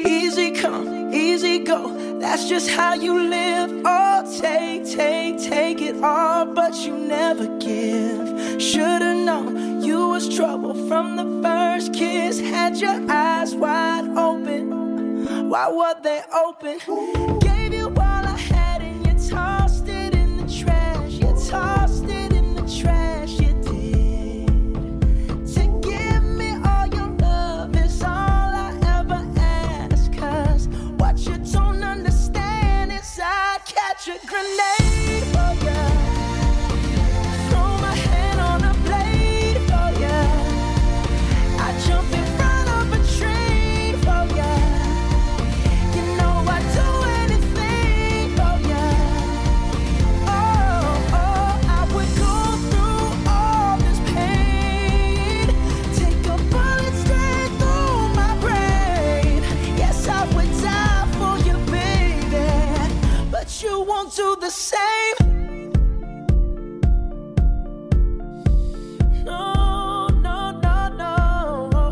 Easy come, easy go, that's just how you live. Oh, take it all, but you never give. Should've known you was trouble from the first kiss. Had your eyes wide open, why were they open? Gave you all I had and you tossed it in the trash. You tossed it in the trash, you did. To give me all your love is all I ever ask. Cause what you don't understand is I'd catch a grenade for ya. Throw my hand on a blade for ya. I'd jump in front of a train for ya. You know I'd do anything for ya. Oh, I would go through all this pain. Take a bullet straight through my brain. Yes, I would die for you, baby, but you won't do the same. No, no, no, no.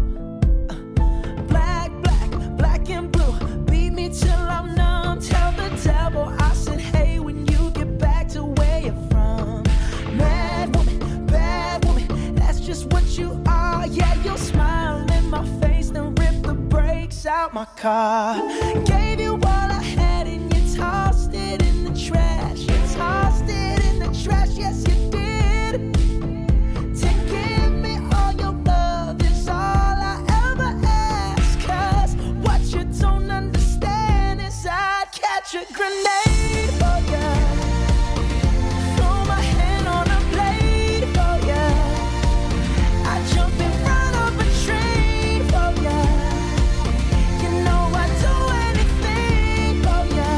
Black and blue. Beat me till I'm numb. Tell the devil I said, hey, when you get back to where you're from. Mad woman, that's just what you are. Yeah, you'll smile in my face, then rip the brakes out my car. Gave you all I had and you tossed it in the trash. You tossed it in the trash, yes you did. To give me all your love is all I ever ask. Cause what you don't understand is I'd catch a grenade for ya. Throw my hand on a blade for ya. I'd jump in front of a train for ya. You know I'd do anything for ya.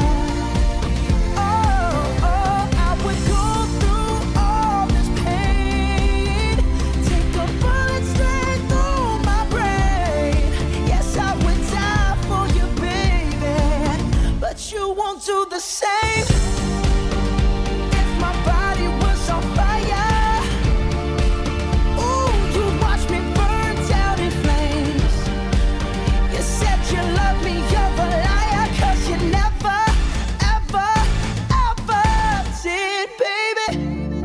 Oh, I would go through all this pain. Take a bullet straight through my brain. Yes, I would die for you, baby, but you won't do the same. If my body was on fire, ooh, you'd watch me burn down in flames. You said you love me, you're a liar, cause you never, ever, ever did, baby.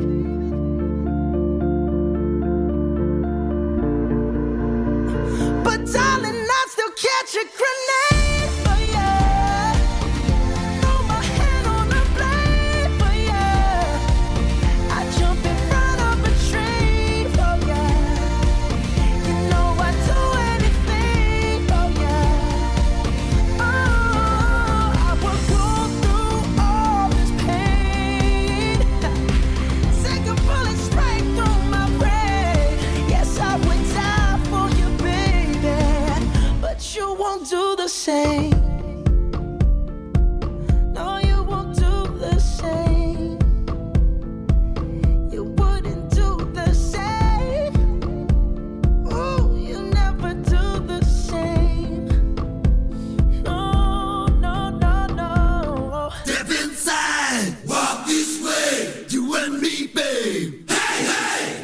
But darling, I'd still catch a grenade for ya. Throw my hand on a blade for ya. I'd jump in front of a train for ya. You know I'd do anything for ya. Oh, I would go through all this pain. Take a bullet straight through my brain. Yes, I would die for you, baby, but you won't do the same. No, you won't do the same. You wouldn't do the same. Ooh, you never do the same. No, no, no, no. Step inside, walk this way, you and me, babe. Hey, hey!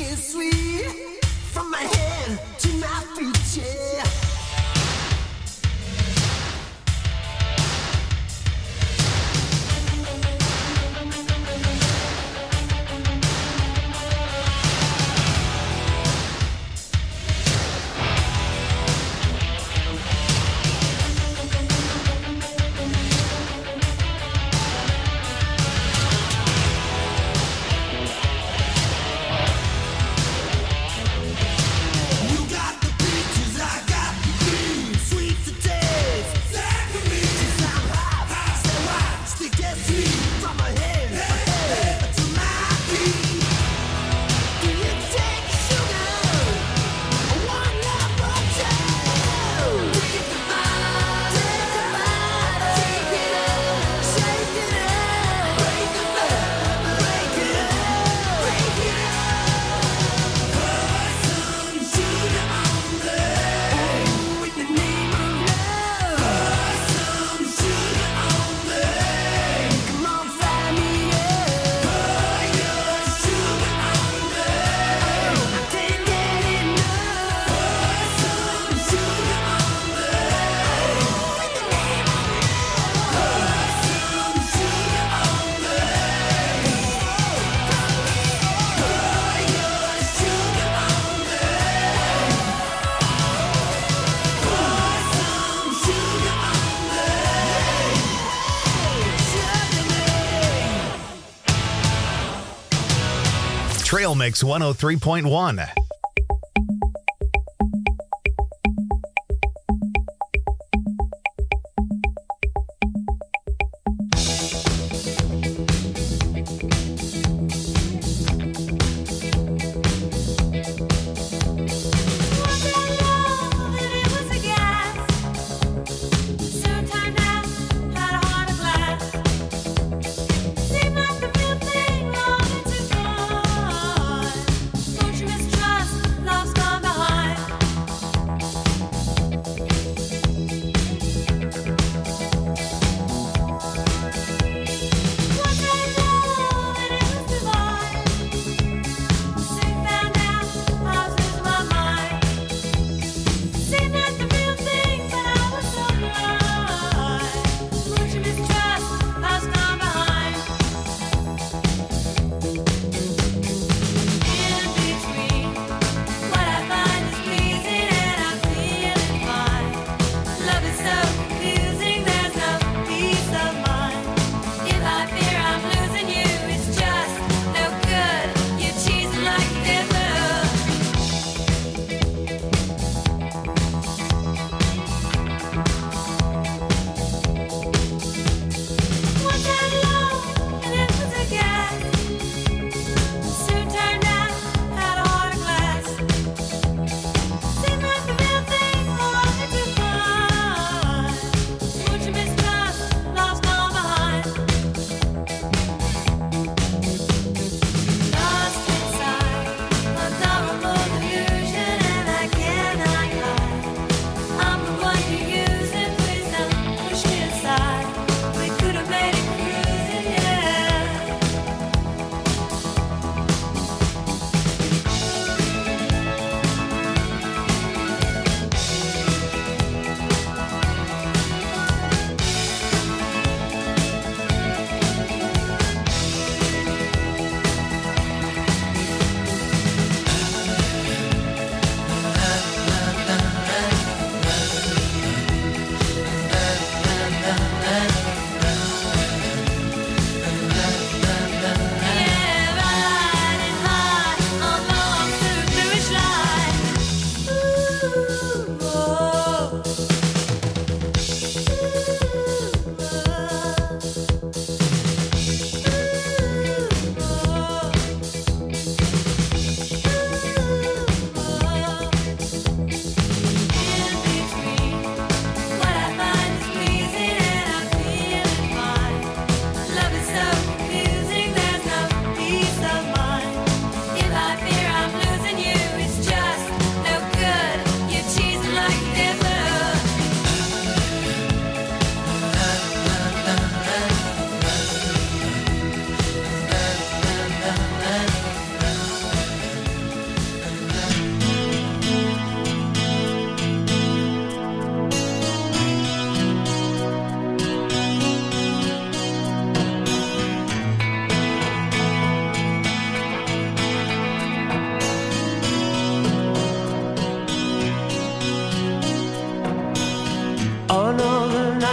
is sweet. From my head to my feet, yeah. Trail Mix 103.1. Don't you mistrust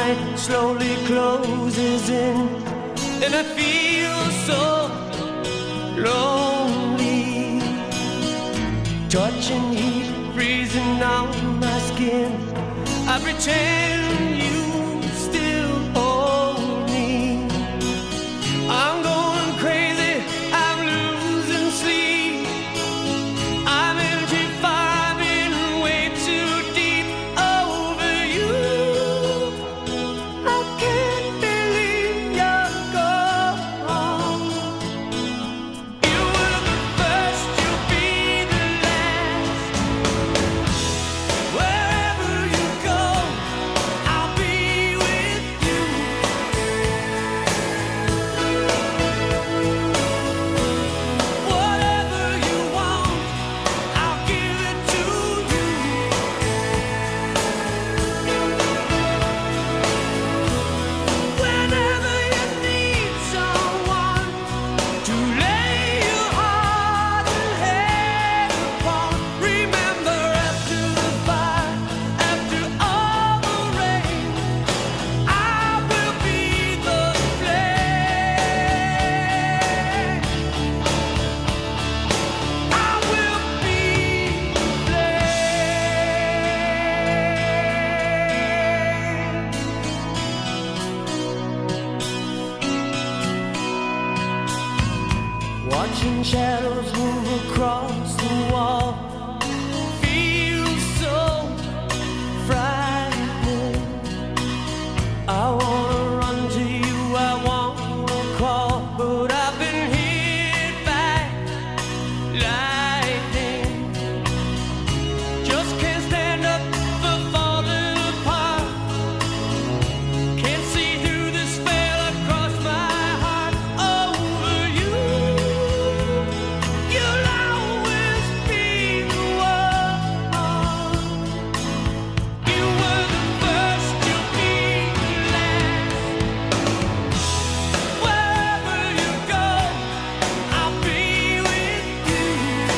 night slowly closes in, and I feel so lonely. Touching heat freezing on my skin, I pretend you still hold me. I'm going crazy, I'm losing sleep, I'm energy firing way too deep over you. I can't believe you're gone. You were the first, you'll be the last. Wherever you go, I'll be with you. Whatever you want, I'll give it to you. Whenever you need someone to lay your heart and head upon, remember after the fire, after all the rain, I will be the flame. I will be the flame. Watching shadows move across the wall feels so frightening. I wanna run to you, I wanna crawl, but I've been hit by lightning. Just can't stand up for falling apart. Can't see through the spell across my heart over you. You'll always be the one. You were the first, you'll be the last. Wherever you go, I'll be with you.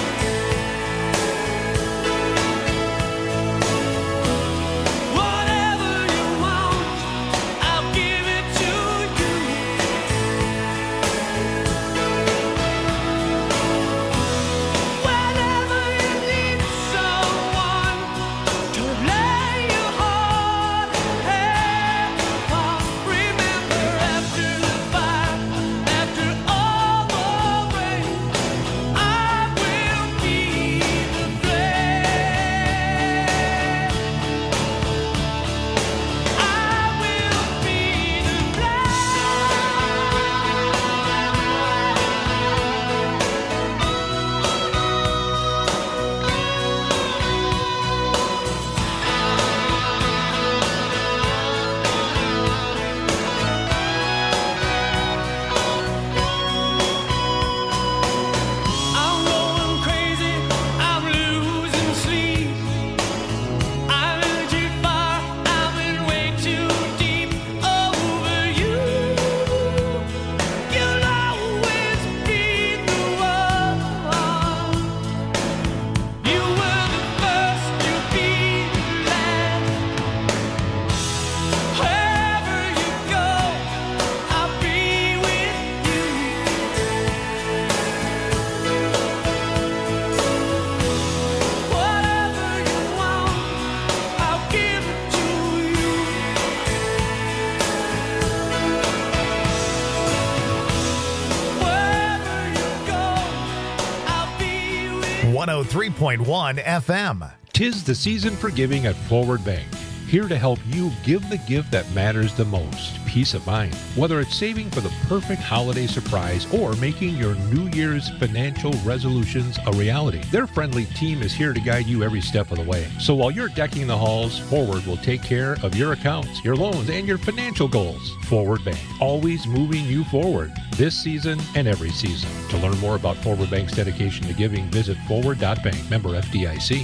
Whatever you want, I'll give it to you. Whenever you need someone to lay your heart and head upon, remember after the fire, after all the rain, I will be the flame. I will be the I'm going crazy, I'm losing sleep, I'm energy fire, I'm in way too deep over you. You'll always be the one. You were the first, you'll be the last. Wherever you go, I'll be with you. Whatever you want, I'll give it to you. Wherever you go, I'll be with you. 103.1 FM. 'Tis the season for giving at Forward Bank. Here to help you give the gift that matters the most, peace of mind. Whether it's saving for the perfect holiday surprise or making your New Year's financial resolutions a reality, their friendly team is here to guide you every step of the way. So while you're decking the halls, Forward will take care of your accounts, your loans, and your financial goals. Forward Bank, always moving you forward, this season and every season. To learn more about Forward Bank's dedication to giving, visit forward.bank. Member FDIC.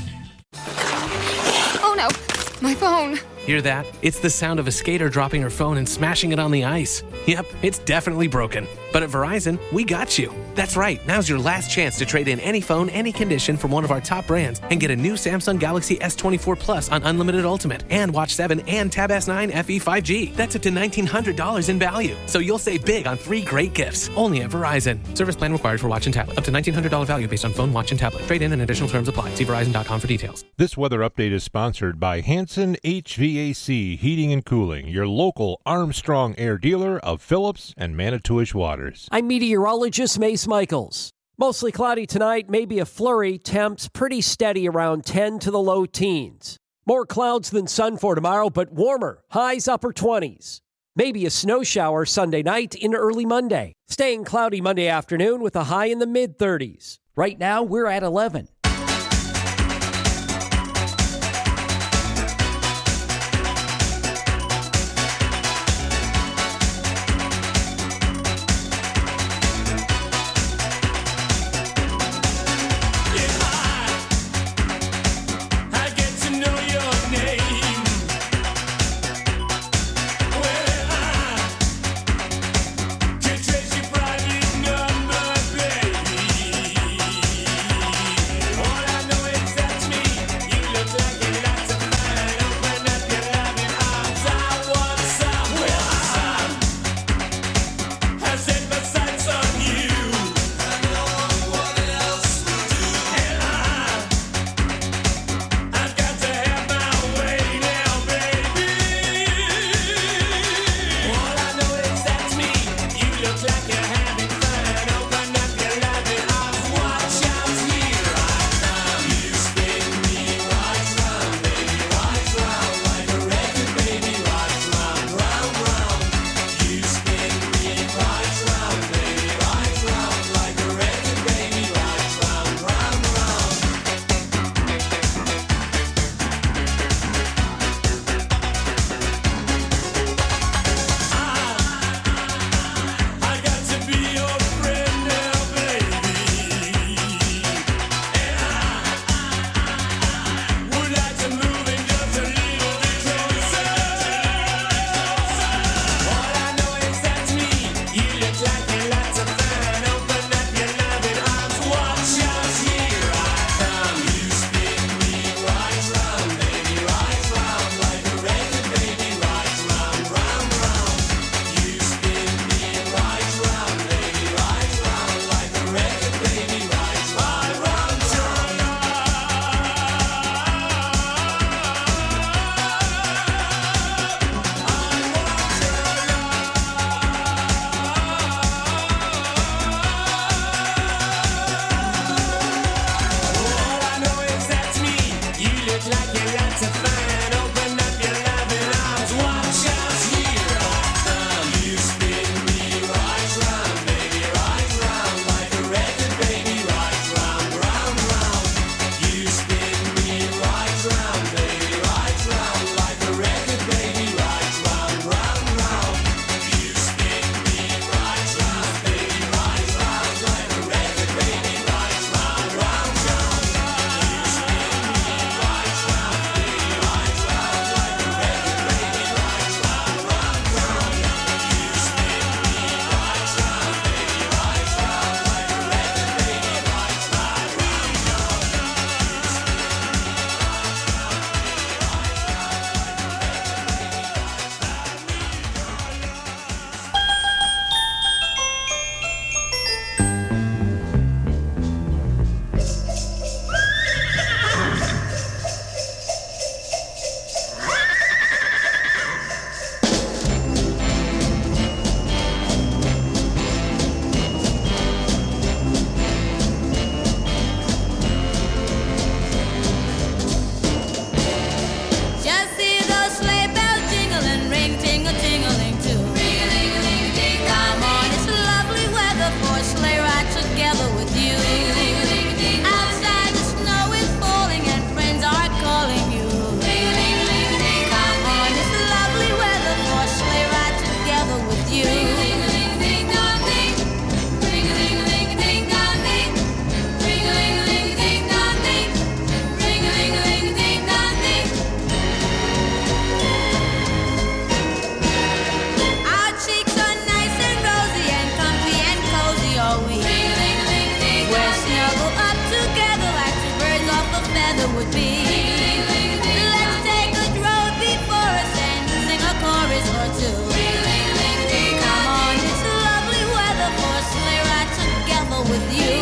Oh no, my phone. Hear that? It's the sound of a skater dropping her phone and smashing it on the ice. Yep, it's definitely broken. But at Verizon, we got you. That's right, now's your last chance to trade in any phone, any condition from one of our top brands and get a new Samsung Galaxy S24 Plus on Unlimited Ultimate and Watch 7 and Tab S9 FE 5G. That's up to $1,900 in value. So you'll save big on 3 great gifts. Only at Verizon. Service plan required for watch and tablet. Up to $1,900 value based on phone, watch, and tablet. Trade in and additional terms apply. See Verizon.com for details. This weather update is sponsored by Hanson HVAC Heating and Cooling, your local Armstrong Air dealer of Phillips and Manitowish Waters. I'm meteorologist Mace Michaels. Mostly cloudy tonight, maybe a flurry. Temps pretty steady around 10 to the low teens. More clouds than sun for tomorrow, but warmer. Highs upper 20s. Maybe a snow shower Sunday night into early Monday. Staying cloudy Monday afternoon with a high in the mid-30s. Right now, we're at 11. weather would be. Let's take a road before us and sing a chorus or two. Come on, it's lovely weather for a sleigh ride together with you.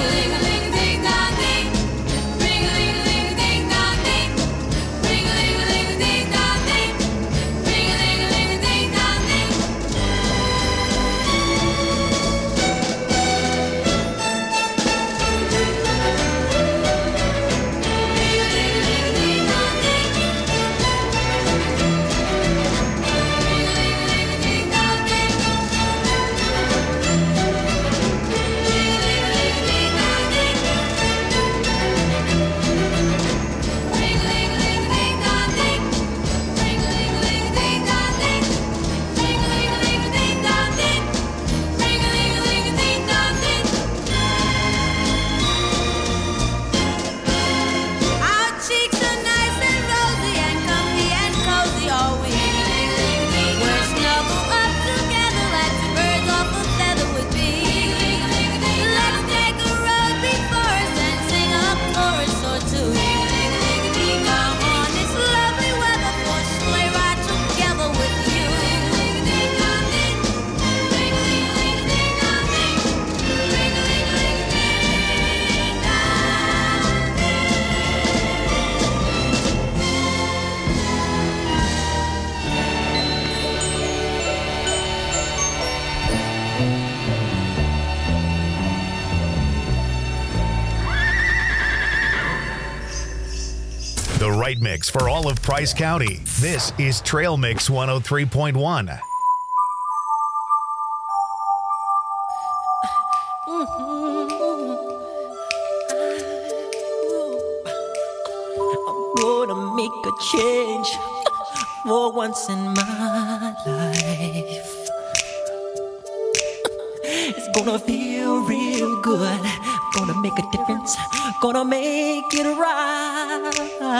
The right mix for all of Price County. This is Trail Mix 103.1. I'm gonna make a change for once in my life. It's gonna feel real good. Gonna make a difference. Gonna make it right.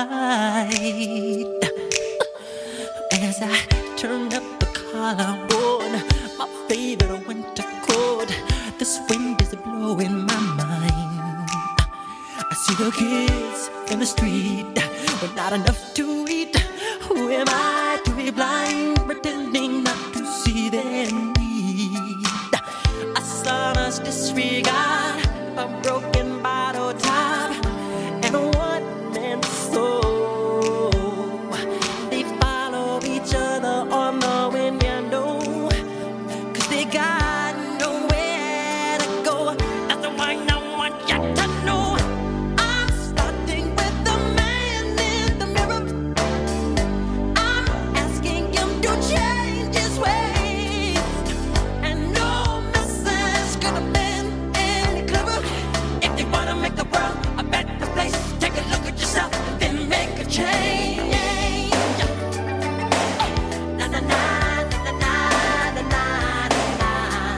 As I turn up the collar on my favorite winter coat, this wind is blowing my mind. I see the kids in the street with not enough to eat. Who am I to be blind, pretending not to see their need? I saw us disregard a broken bottle top and a one-man soul. They follow each other on the window, 'cause they got nowhere to go. That's why I want you to know I'm starting with the man in the mirror. I'm asking him to change his ways, and no message could have been any clearer. If you wanna make the world a better place, take a look at yourself, then make a change. Na na na na na na na na.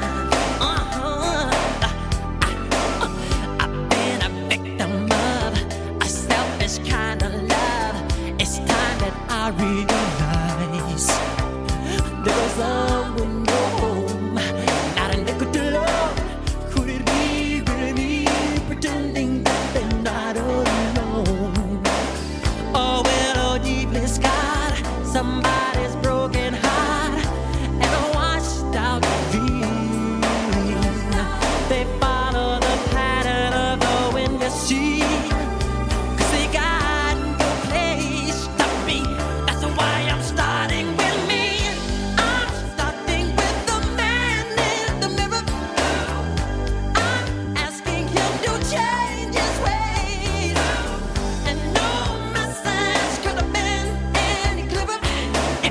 I've been a victim of a selfish kind of love. It's time that I realize there's someone no home, not a nickel to love. Could it be really me pretending that they're not alone? Oh, well, oh, deeply scarred, somebody's broken heart and a washed out dream. They follow the pattern of the wind, you see, 'cause they got no place to be. That's why I'm starting with me. I'm starting with the man in the mirror. I'm asking him to change his ways, and no message could have been any clearer.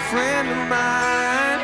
friend of mine.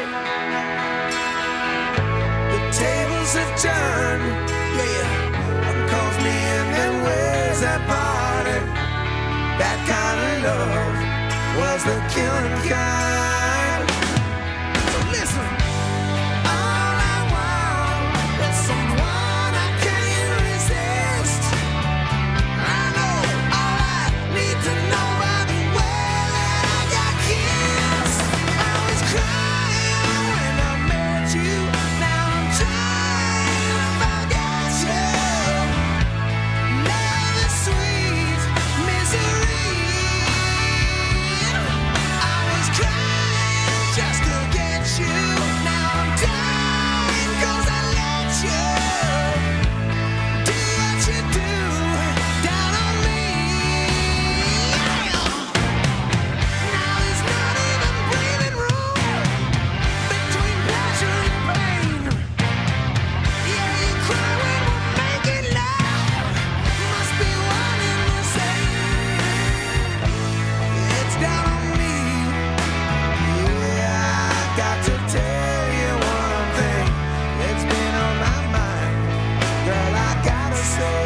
The tables have turned, yeah. One calls me and then where's that party? That kind of love was the killing kind. So listen, all I want is someone I can't resist. I know all I need to know by the way that I got kissed. I was crying when I met you. Now I'm trying to forget you. Love is sweet misery. I was crying just to get you. Now I'm dying 'cause I let you do what you do down on me. Now there's not even breathing room between pleasure and pain. Yeah, you cry when we're making love. Must be one and the same. It's down on me. Yeah, I got to tell you one thing. It's been on my mind. Girl, I gotta say,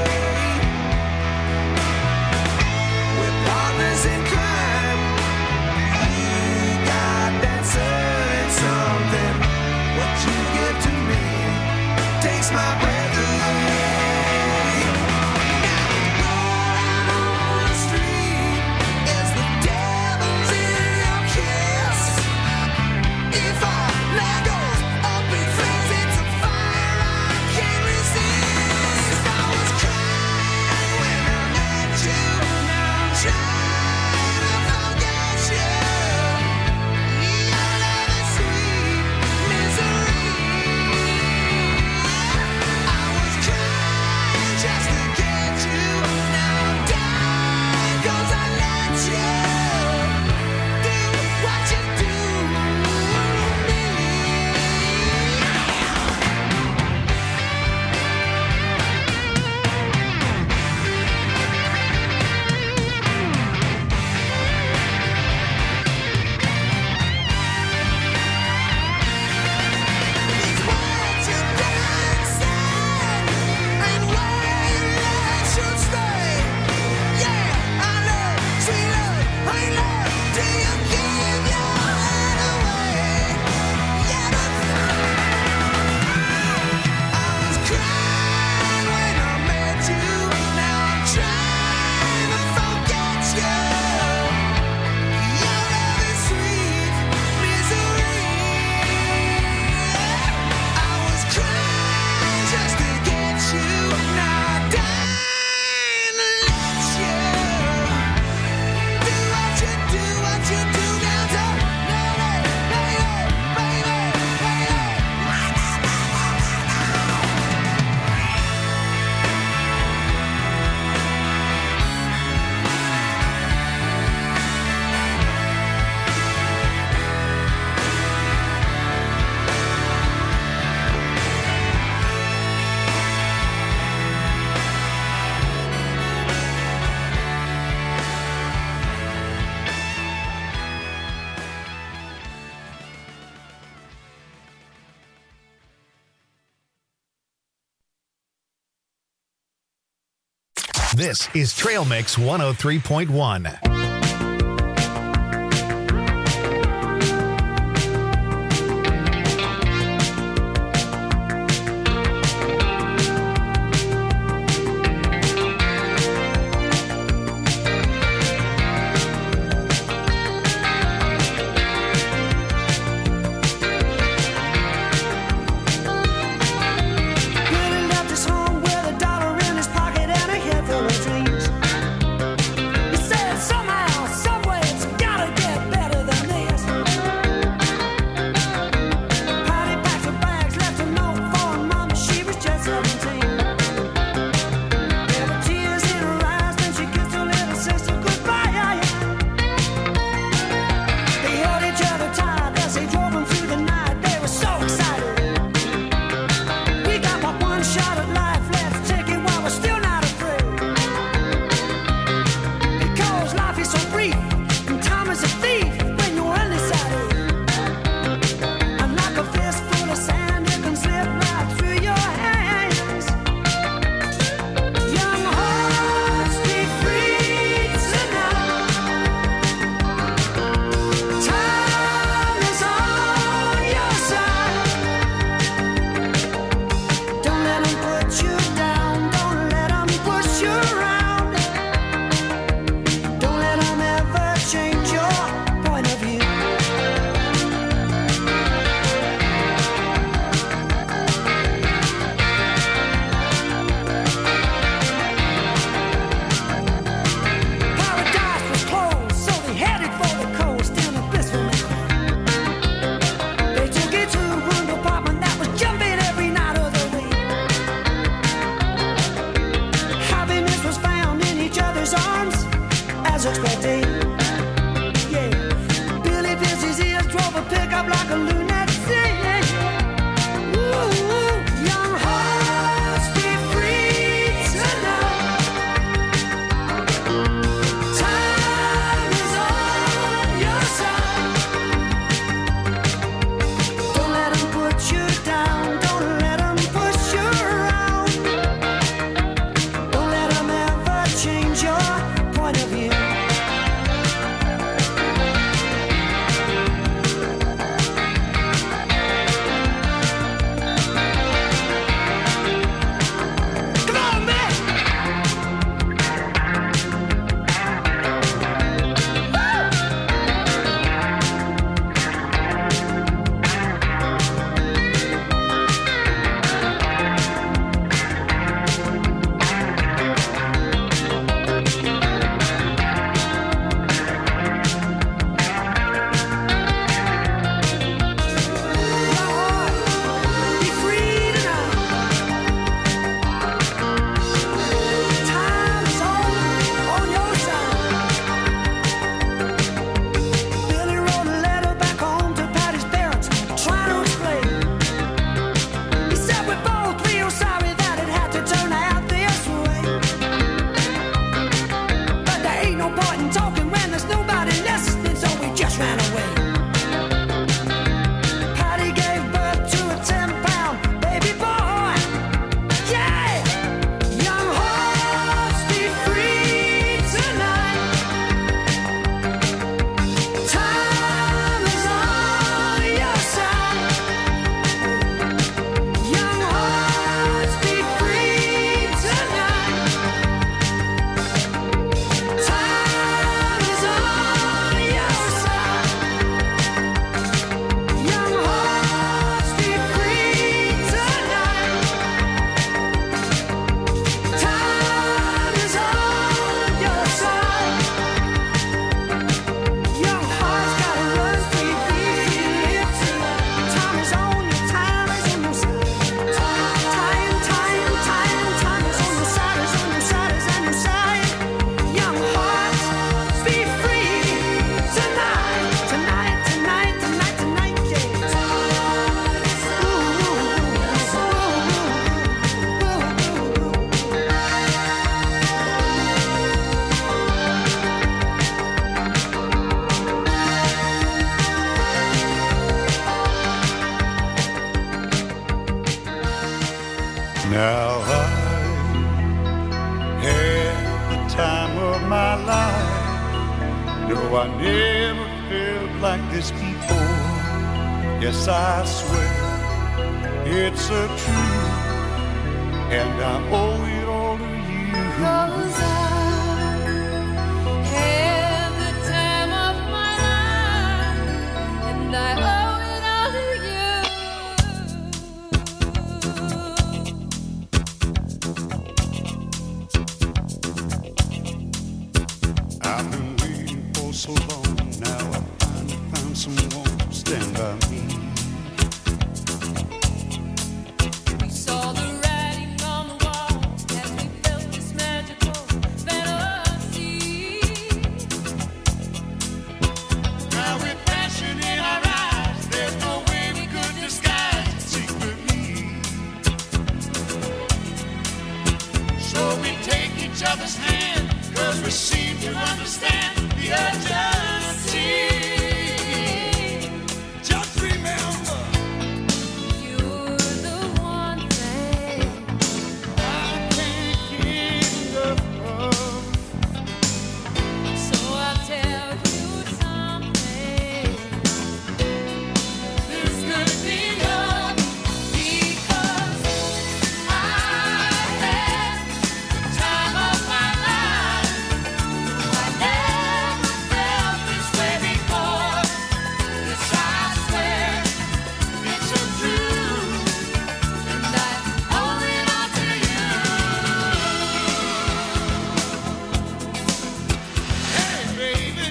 we're partners in crime. You got that certain something. What you give to me takes my breath away. Now, rolling on the street is the devil's in your kiss. If I let go of big things, it's a fire I can't resist. I was crying when I met you. Now I'm trying to forget you. Your love is sweet misery. I was crying just to get you. Now I'm dying 'cause I let you do what you do to me. These words you done said and where your love should stay. Yeah, I love, sweet love, ain't love till you give your heart away. Yeah, I was crying when I met you. Now I'm trying to forget you. Your love is sweet misery. I was crying just to get you. Now I'm dying to let you do what you do down to This is Trail Mix 103.1. Getting out this home with $1 in his pocket and a head full of dreams. He said somehow Now I had the time of my life. No, I never felt like this before. Yes, I swear it's a truth, and I owe it all to you. 'Cause I had the time of my life, and I owe it all to you. I've been waiting for so long. Now I finally found someone to stand by me. We saw the writing on the wall as we felt this magical fantasy. Now with passion in our eyes, there's no way we could disguise it secretly. So we take each other's hand, 'cause we seem to understand the urgency. Just remember, You're the one thing I can't get enough of. so I'll tell you something. This could be love, Because I had the time of my life. I never felt this way before. Yes, I swear it's a truth. and I owe it all to you. Hey, baby.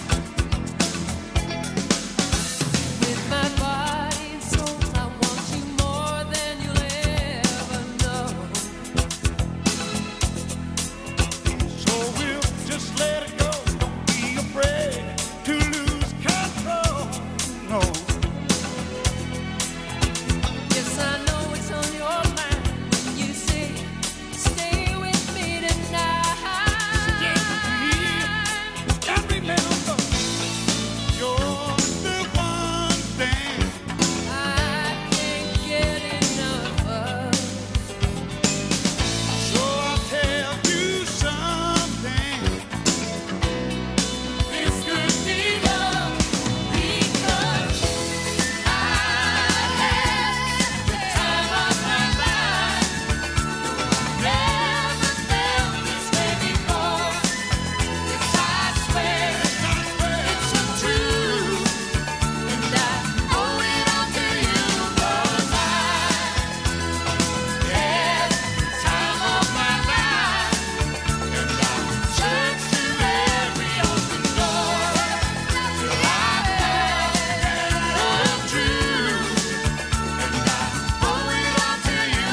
With my body and soul, I want you more than you'll ever know. So we'll just let it go. Don't be afraid to lose control. No, Yes, I know it's on your mind when you say, stay with me tonight. and remember, you're the one thing I can't get enough of. So I'll tell you something. This could be love, Because I had the time of my life. Never felt this way before. Yes, I swear it's a truth, and I owe it all to you. 'Cause I had the time of my life, and I searched through every open door till I found the truth, and I owe it all to you.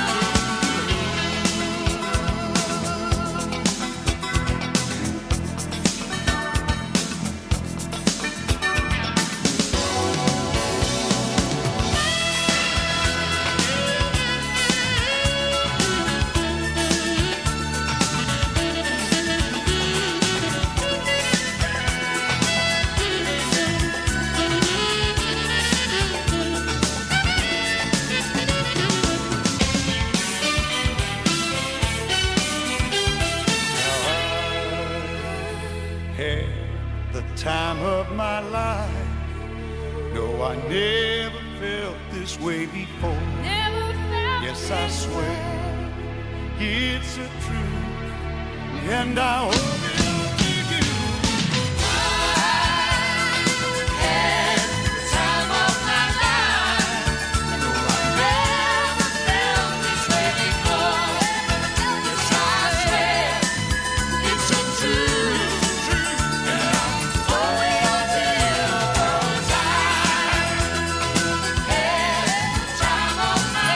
had the time of my life. No, I never felt this way before. Never felt Yes, I this swear way. it's a truth, and I owe it all to you. Had the time of my life. No, I never felt this way before. Yes, I swear it's a truth, and I owe it all to you. 'Cause I had the time of my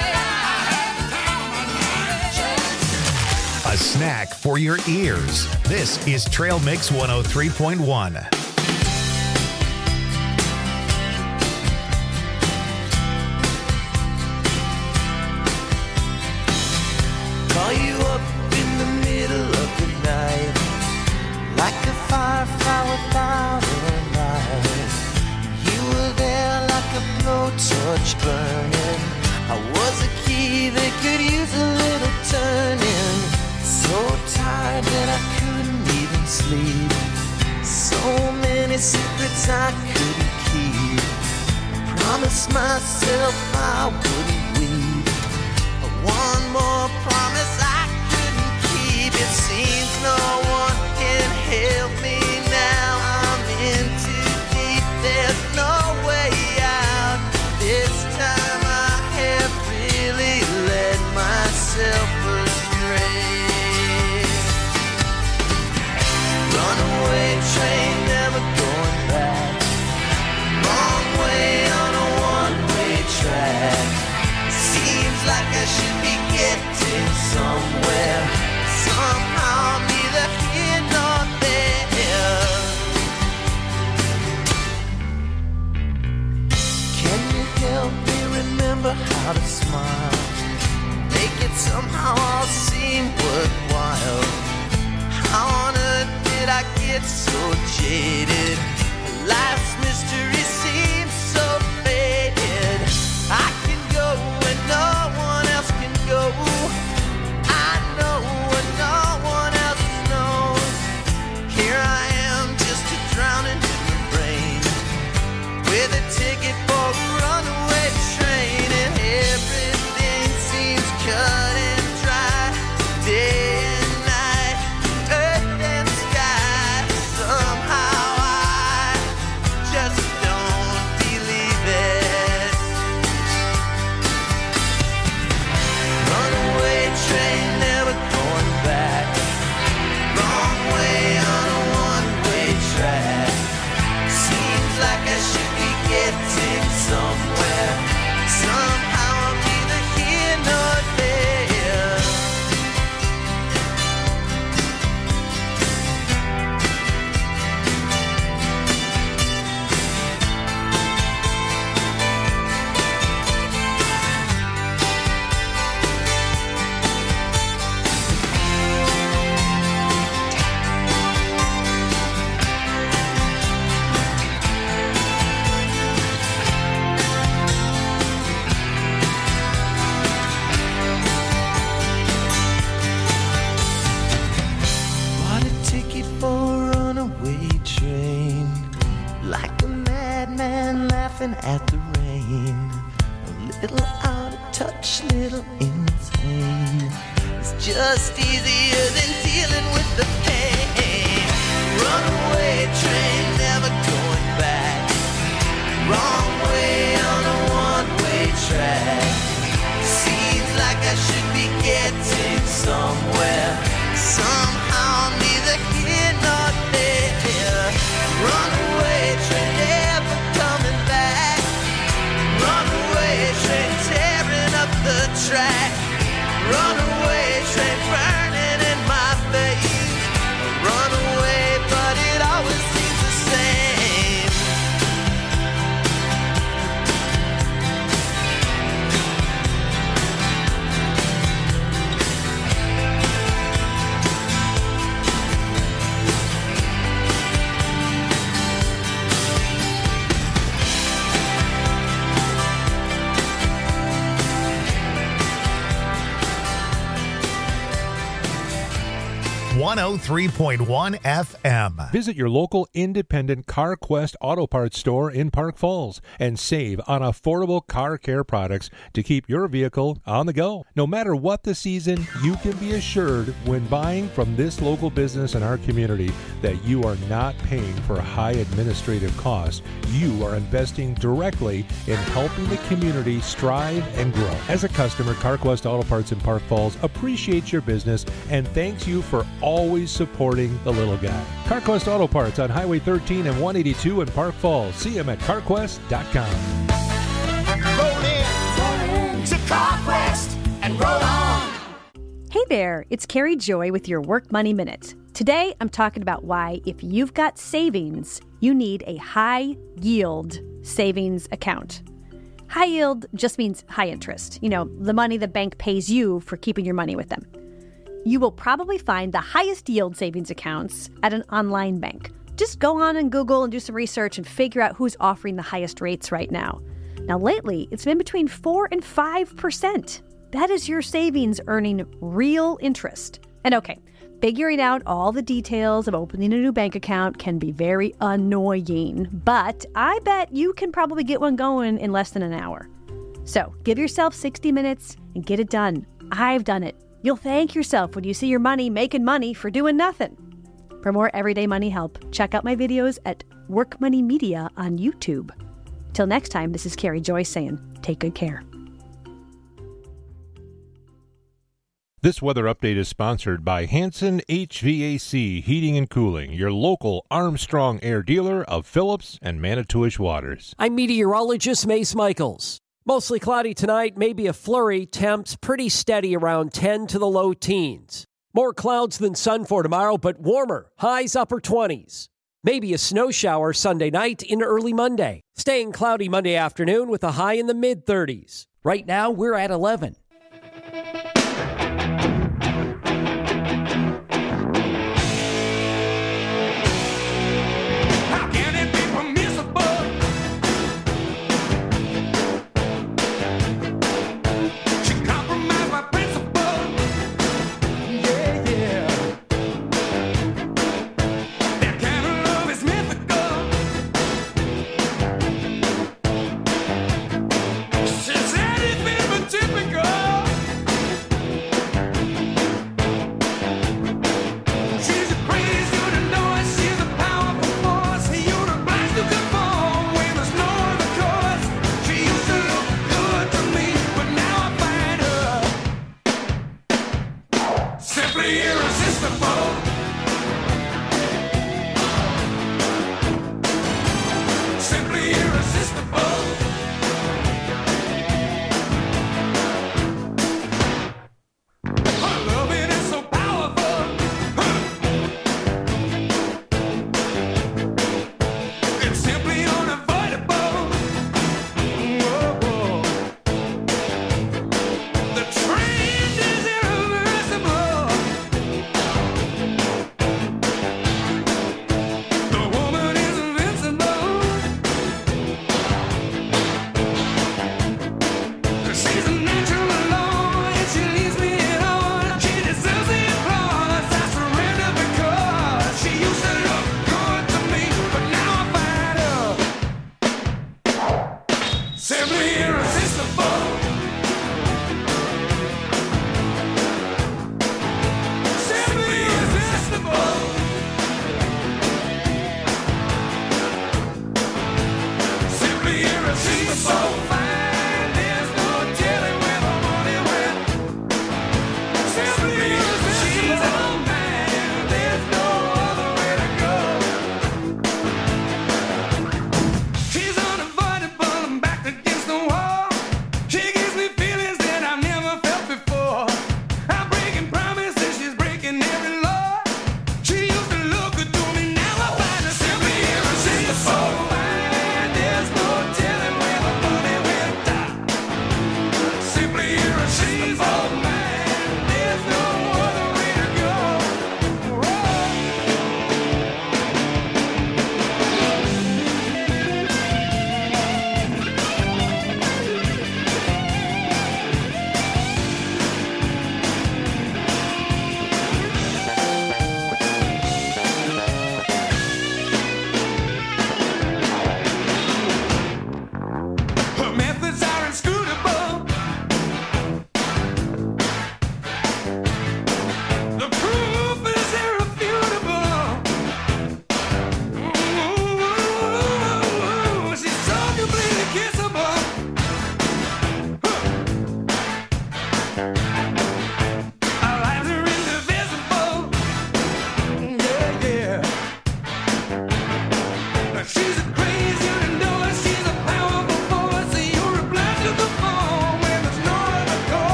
life. A snack for your ears. This is Trail Mix 103.1. Call you up in the middle of the night, like a firefly without a light. You were there like a blowtorch burning. I was a key that could use a little sleep. So many secrets I couldn't keep. Promised myself I wouldn't weep. But one more promise I couldn't keep. It seems no one can help me now. I'm in too deep, there's no way out. This time I have really led myself astray. Runaway train, never going back. Wrong way on a one-way track. Seems like I should be getting somewhere. Somehow I'm neither here nor there. Can you help me remember how to smile? Make it somehow all seem worthwhile. How on earth did I get so jaded? Life's mystery seems so faded. I can go where no one else can go. I know what no one else knows. Here I am, just a drowning in the rain, with a ticket for a runaway train, and everything seems cut and dry. Day and night, earth and sky. Somehow I just don't believe it. Runaway train, never going back. Wrong way on a one-way track. Seems like I should be getting somewhere. Somehow I'm neither here nor there. Bought a ticket for a runaway train, like a madman laughing at the rain. A little out of touch, little insane. It's just easier than dealing with the pain. Runaway train, never going back. Wrong way on a one-way track. Seems like I should be getting somewhere. Somehow I'm neither here nor there. Runaway train, never coming back. Runaway train, tearing up the track. Runaway train, burning in my face. Runaway, but it always seems the same. .1 FM. Visit your local independent CarQuest Auto Parts store in Park Falls and save on affordable car care products to keep your vehicle on the go. No matter what the season, you can be assured when buying from this local business in our community that you are not paying for high administrative costs. You are investing directly in helping the community strive and grow. As a customer, CarQuest Auto Parts in Park Falls appreciates your business and thanks you for always supporting the little guy. CarQuest Auto Parts on Highway 13 and 182 in Park Falls. See them at CarQuest.com. Roll in to CarQuest and roll on. Hey there, it's Carrie Joy with your Work Money Minute. Today, I'm talking about why, if you've got savings, you need a high-yield savings account. High yield just means high interest. You know, the money the bank pays you for keeping your money with them. You will probably find the highest yield savings accounts at an online bank. Just go on and Google and do some research and figure out who's offering the highest rates right now. Now, lately, it's been between 4 and 5%. That is your savings earning real interest. And okay, Figuring out all the details of opening a new bank account can be very annoying, but I bet you can probably get one going in less than an hour. So give yourself 60 minutes and get it done. I've done it. You'll thank yourself when you see your money making money for doing nothing. For more everyday money help, check out my videos at Work Money Media on YouTube. Till next time, this is Carrie Joy saying, take good care. This weather update is sponsored by Hanson HVAC Heating and Cooling, your local Armstrong Air dealer of Phillips and Manitowish waters. I'm meteorologist Mace Michaels. Mostly cloudy tonight, maybe a flurry. Temps pretty steady around 10 to the low teens. More clouds than sun for tomorrow, but warmer. Highs upper 20s. Maybe a snow shower Sunday night into early Monday. Staying cloudy Monday afternoon with a high in the mid-30s. Right now, we're at 11.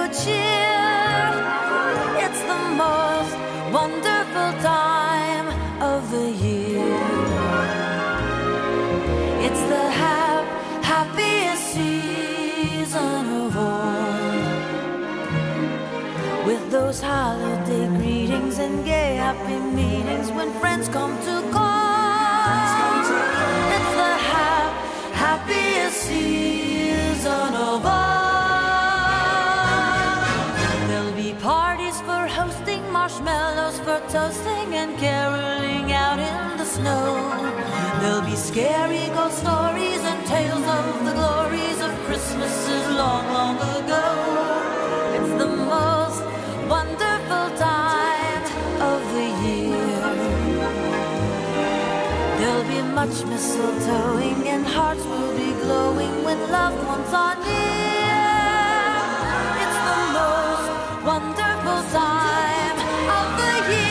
good cheer. It's the most wonderful time of the year. It's the happiest season of all, with those holiday greetings and gay happy meetings when friends come to call. It's the happiest season of all. There'll be parties for hosting, marshmallows for toasting, and caroling out in the snow. There'll be scary ghost stories and tales of the glories of Christmases long, long ago. It's the most wonderful time of the year. There'll be much mistletoeing and hearts will be glowing when loved ones are near. It's the most wonderful time of the year.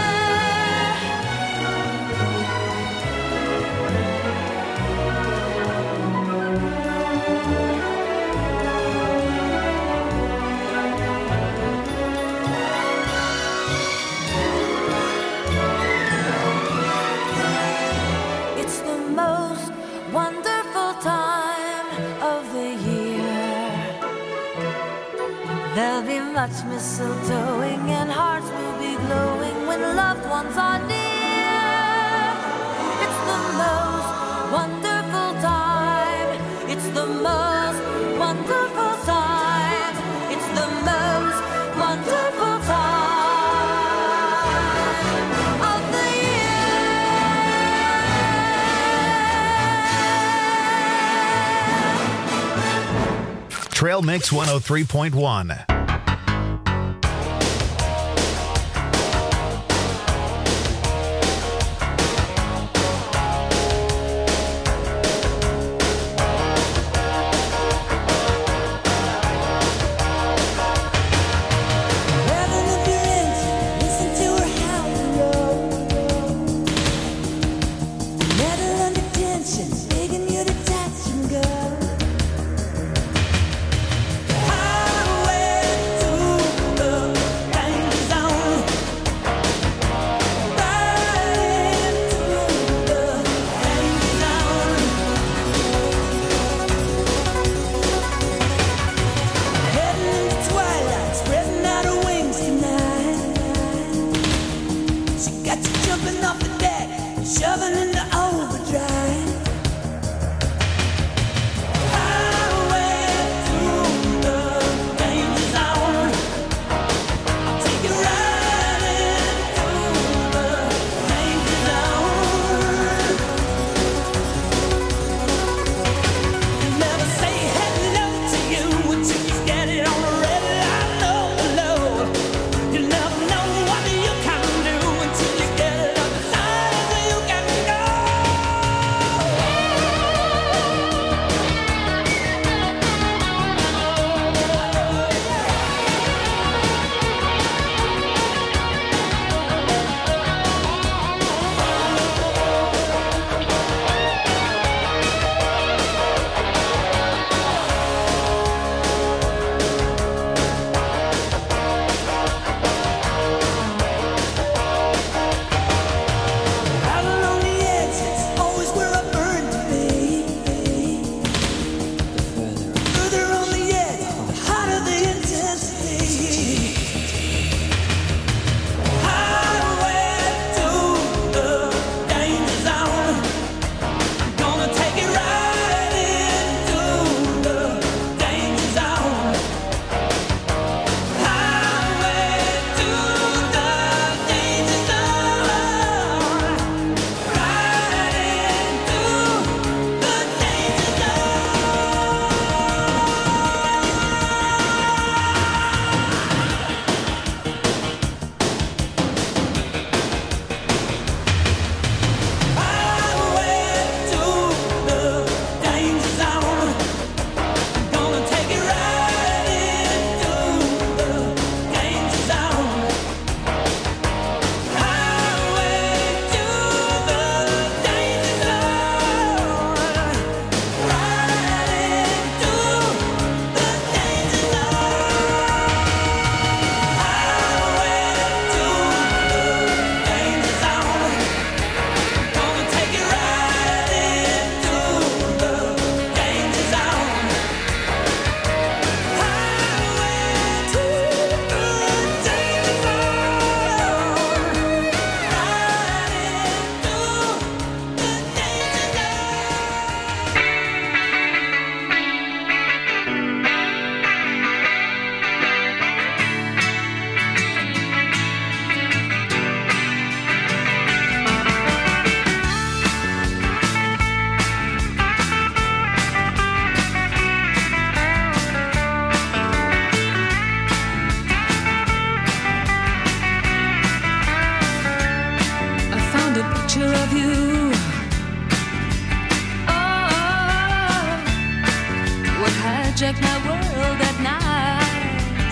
It's the most wonderful time of the year. There'll be much mistletoeing and hearts will be glowing when loved ones are near. It's the most wonderful time. It's the most wonderful time. It's the most wonderful time of the year. Trail Mix 103.1. Heaven of your engine, listen to her howl and roll. Metal under tension, begging you to touch and go. Highway hijack my world at night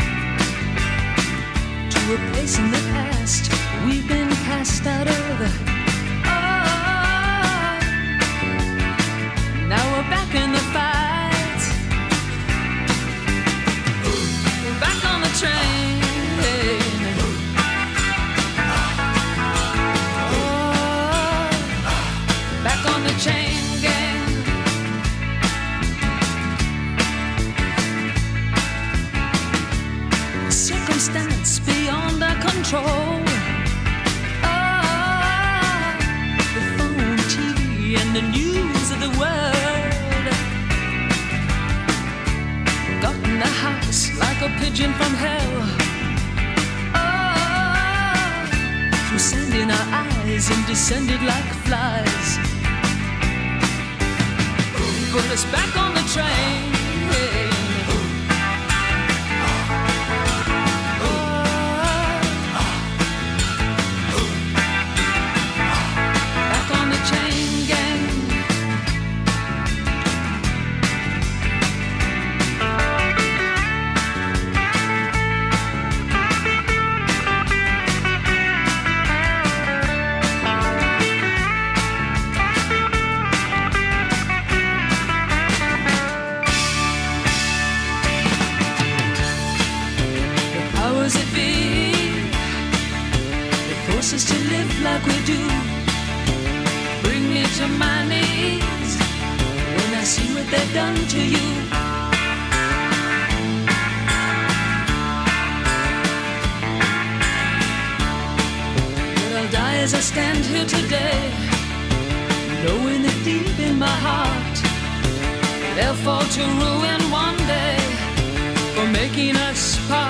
to a place in the past we've been cast out of. Now we're back in the fight. We're back on the train. Oh, back on the chain gang. Circumstance beyond our control. Oh, the phone, TV, and the news of the world got in the house like a pigeon from hell. Oh, threw sand in our eyes and descended like flies. Put us back on the train. Back on the chain gang. Powers that be, they force us to live like we do. Bring me to my knees when I see what they've done to you. But I'll die as I stand here today, knowing that deep in my heart they'll fall to ruin one day for making us part.